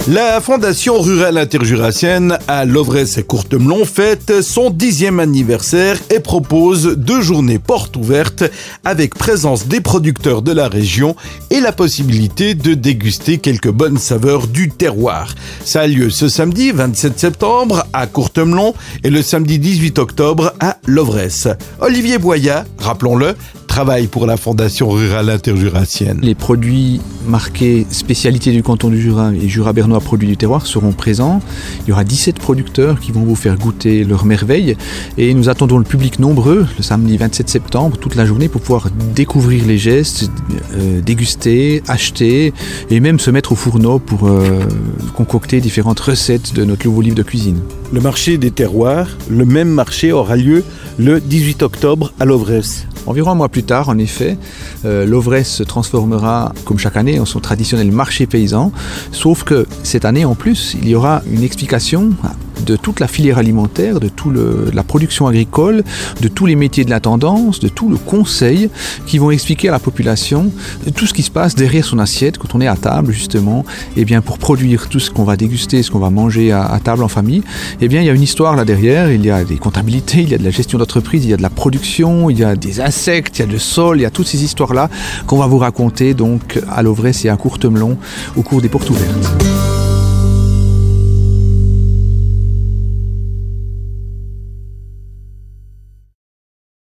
La Fondation rurale interjurassienne à Lovresse et Courtemelon fête son 10e anniversaire et propose 2 journées portes ouvertes avec présence des producteurs de la région et la possibilité de déguster quelques bonnes saveurs du terroir. Ça a lieu ce samedi 27 septembre à Courtemelon et le samedi 18 octobre à Lovresse. Olivier Boyat, rappelons-le, travaille pour la Fondation rurale interjurassienne. Les produits marqués spécialité du canton du Jura et Jura bernois produits du terroir seront présents. Il y aura 17 producteurs qui vont vous faire goûter leurs merveilles et nous attendons le public nombreux le samedi 27 septembre toute la journée pour pouvoir découvrir les gestes, déguster, acheter et même se mettre au fourneau pour concocter différentes recettes de notre nouveau livre de cuisine. Le marché des terroirs, le même marché aura lieu le 18 octobre à Lovresse. Environ un mois plus tard, en effet, Lovresse se transformera, comme chaque année, en son traditionnel marché paysan. Sauf que cette année, en plus, il y aura une explication de toute la filière alimentaire, de la production agricole, de tous les métiers de la tendance, de tout le conseil qui vont expliquer à la population tout ce qui se passe derrière son assiette quand on est à table, justement. Et bien, pour produire tout ce qu'on va déguster, ce qu'on va manger à table en famille, eh bien, il y a une histoire là derrière. Il y a des comptabilités, il y a de la gestion d'entreprise, il y a de la production, il y a des insectes, il y a le sol, il y a toutes ces histoires-là qu'on va vous raconter donc à Lovresse et à Courtemelon au cours des portes ouvertes.